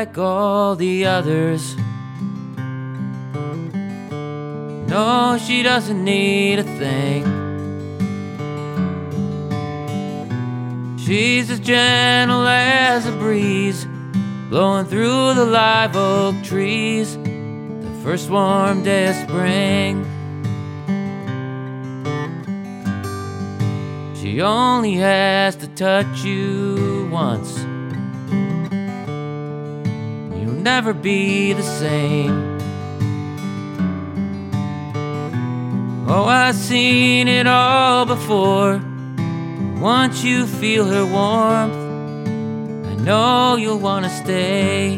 like all the others. No, she doesn't need a thing. She's as gentle as a breeze blowing through the live oak trees the first warm day of spring. She only has to touch you once. You'll never be the same. Oh, I've seen it all before. Once you feel her warmth, I know you'll want to stay.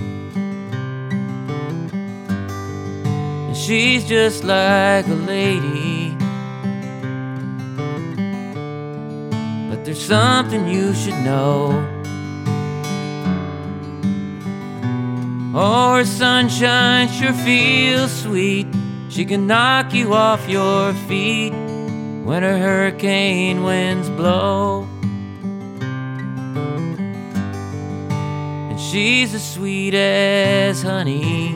And she's just like a lady, but there's something you should know. Oh, her sunshine sure feels sweet. She can knock you off your feet when her hurricane winds blow. And she's as sweet as honey,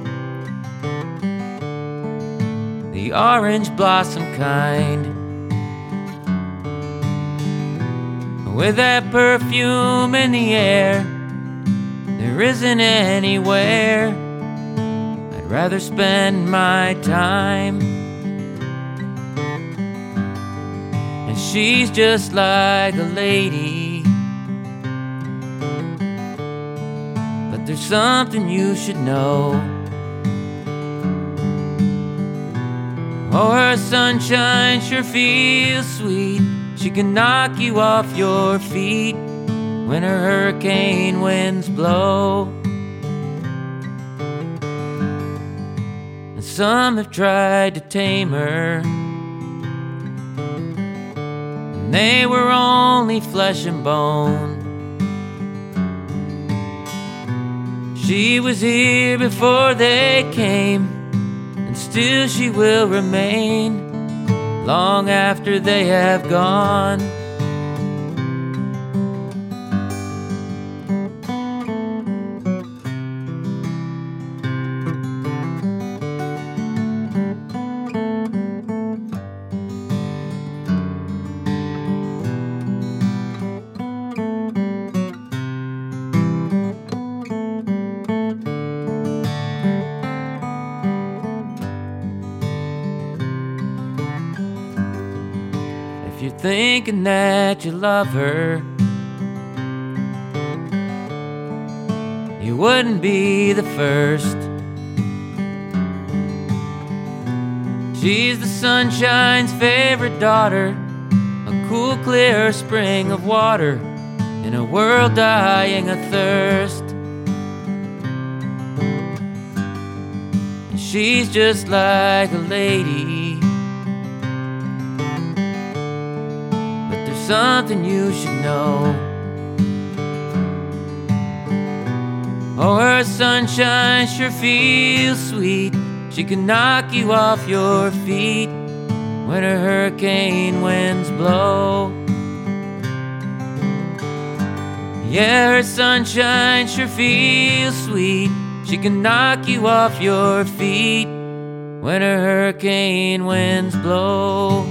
the orange blossom kind, with that perfume in the air. There isn't anywhere I'd rather spend my time. And she's just like a lady, but there's something you should know. Oh, her sunshine sure feels sweet. She can knock you off your feet when her hurricane winds blow. And some have tried to tame her, and they were only flesh and bone. She was here before they came, and still she will remain long after they have gone. If you're thinking that you love her, you wouldn't be the first. She's the sunshine's favorite daughter, a cool, clear spring of water in a world dying of thirst. And she's just like a lady, something you should know. Oh, her sunshine sure feels sweet. She can knock you off your feet when her hurricane winds blow. Yeah, her sunshine sure feels sweet. She can knock you off your feet when her hurricane winds blow.